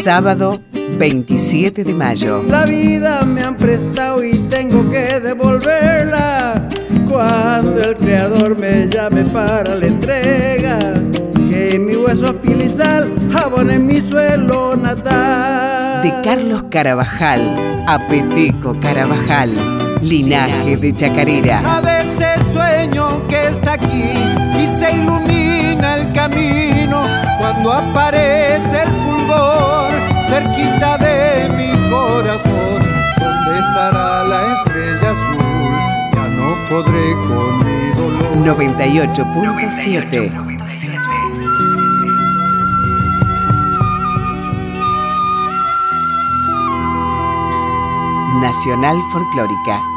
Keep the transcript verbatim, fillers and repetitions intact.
Sábado veintisiete de mayo. La vida me han prestado y tengo que devolverla cuando el creador me llame para la entrega. Que mi hueso pilizal abone mi suelo natal. De Carlos Carabajal a Peteco Carabajal, linaje de chacarera. A veces sueño que está aquí y se ilumina el camino cuando aparece el fulgor cerquita de mi corazón. ¿Dónde estará la estrella azul? Ya no podré con mi dolor. noventa y ocho punto siete Nacional Folclórica.